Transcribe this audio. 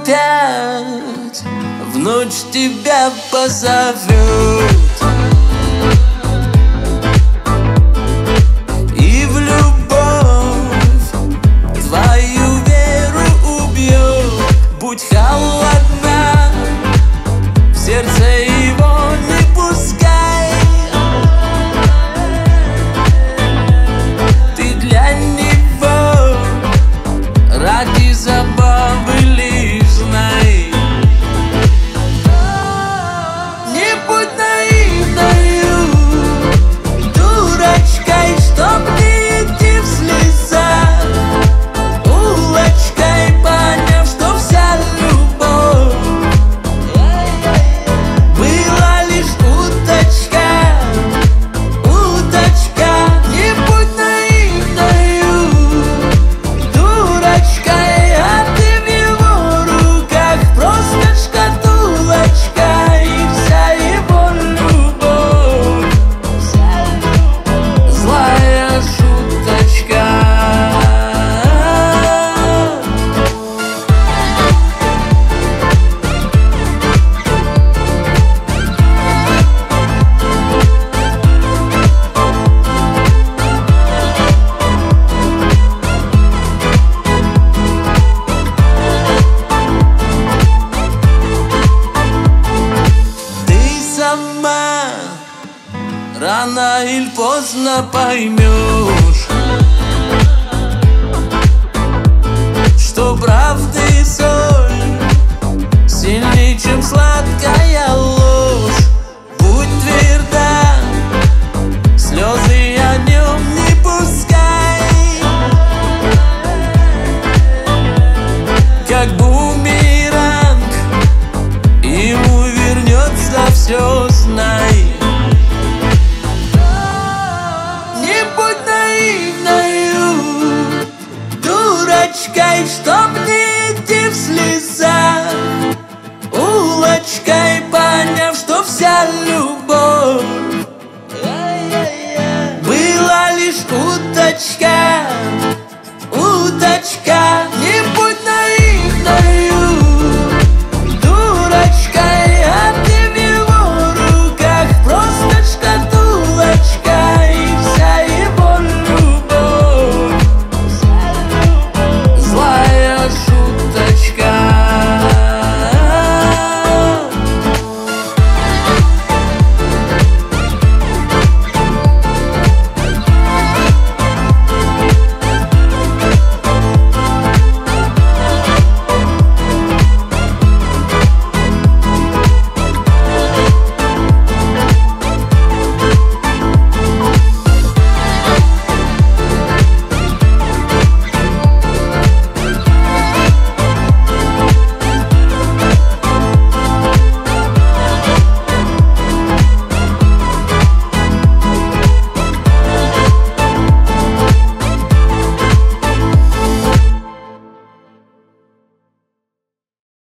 опять в ночь тебя позовет. И в любовь твою веру убьет. Будь холодна, в сердце его не пускай. Ты для него ради забавы лишь знай. Не будь наивною дурочкой, чтоб не идти в слезах, улочкой, поняв, что вся любовь была лишь уточка, уточка. Не будь наивною дурочкой, а ты в его руках просто шкатулочка, и вся его любовь злая шуточка. Ты сама рано или поздно поймешь, что правды соль сильнее, чем сладкая ложь. Будь тверда, слезы о нем не пускай. Как бумеранг ему вернется все, знай. Не будь наивною дурочкой, чтоб не идти в слезах, улочкой, поняв, что вся любовь была лишь уточка.